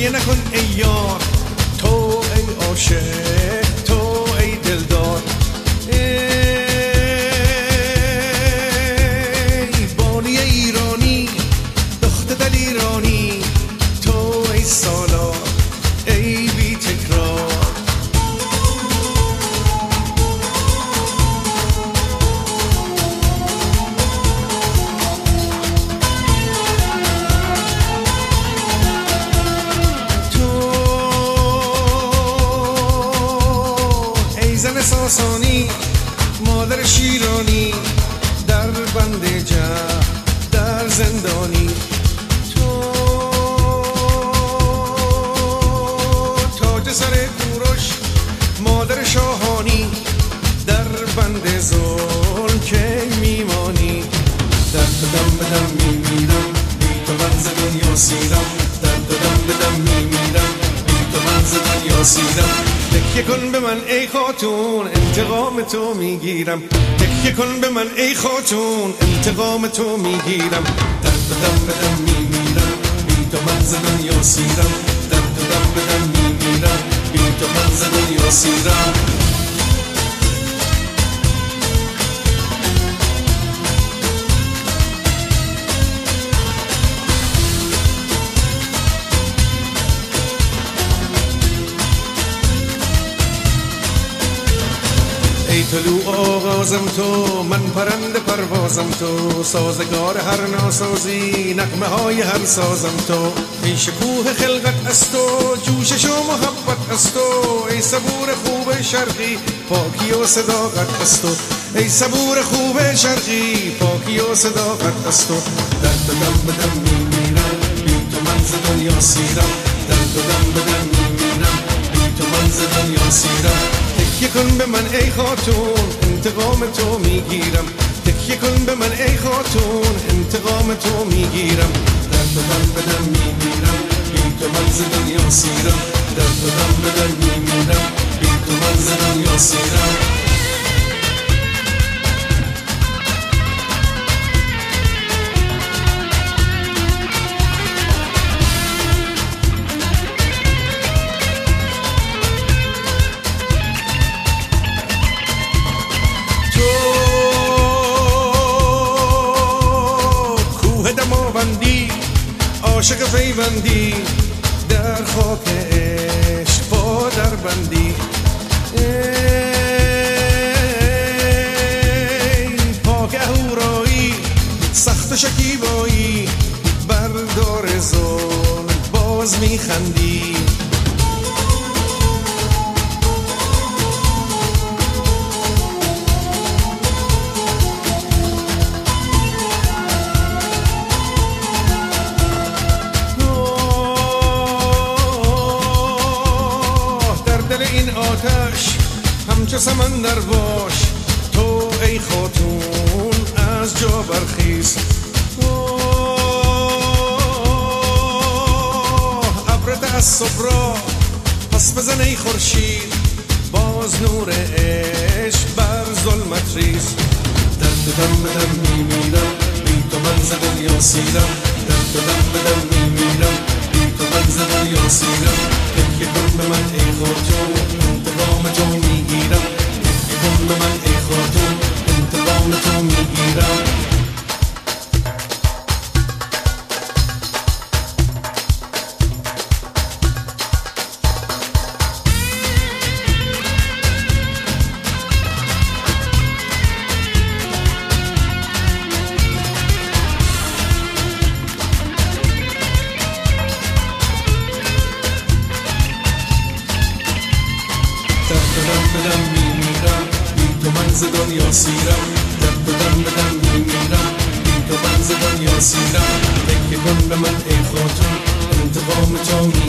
گریه نکن ای یار، تو ای عاشق، تو ای دلدار. ای بانی ایرانی، دختر دل ایرانی، تو ای سالار، ای بی تکرار. زن ساسانی، مادر شیرانی، در بند جه در زندانی. تو تاج سر کوروش، مادر شاهانی، در بند ظلم که میمانی. در تو دم بدم میمیرم، بی تو من ز دنیا سیرم. در تو دم بدم میمیرم، بی تو من ز دنیا سیرم. تکیه کن به من ای خاتون، انتقام تو میگیرم. تکیه کن به من ای خاتون، انتقام تو میگیرم. در تو دم بدم میمیرم، بی تو من ز دنیا سیرم. در تو دم بدم میمیرم، بی تو من ز دنیا سیرم. ای طلوع آغازم تو، من پرنده پروازم تو. سازگار هر ناسازی، نغمه های هر سازم تو. ای شکوه خلقت از تو، جوشش و محبت از تو. ای صبور خوب شرقی، پاکی و صداقت از تو. ای صبور خوب شرقی، پاکی و صداقت از تو. در تو دم بدم میمیرم، بی تو من ز دنیا سیرم. در تو دم بدم میمیرم، بی تو من ز دنیا سیرم. تکیه کن به من ای خاتون، انتقام تو میگیرم. تکیه کن به من ای خاتون، انتقام تو میگیرم. در تو دم بدم میمیرم، بی تو من ز دنیا سیرم. در تو دم بدم میمیرم، بی تو من ز دنیا سیرم. عاشق پیوندی، در خاک عشق پا در بندی. ای پاک اهورایی، سخت شکیبایی، بر دار ظلم باز میخندی. آتش همچو سمندر باش، تو ای خاتون از جا برخیز. ابر تأسف را پس بزن ای خورشید، باز نور عشق بر ظلمت ریز. در تو دم بدم میمیرم، بی تو من ز دنیا سیرم. در تو دم بدم میمیرم، بی تو من ز دنیا سیرم. تکیه کن به من ای خاتون، انتقام تو میگیرم. تکیه کن به من ای خاتون، انتقام تو میگیرم. بدم میمیرم، بی تو من ز دنیا سیرم. در تو دم بدم میمیرم، بی تو من ز دنیا سیرم. تکیه کن به من ای خاتون، انتقام تو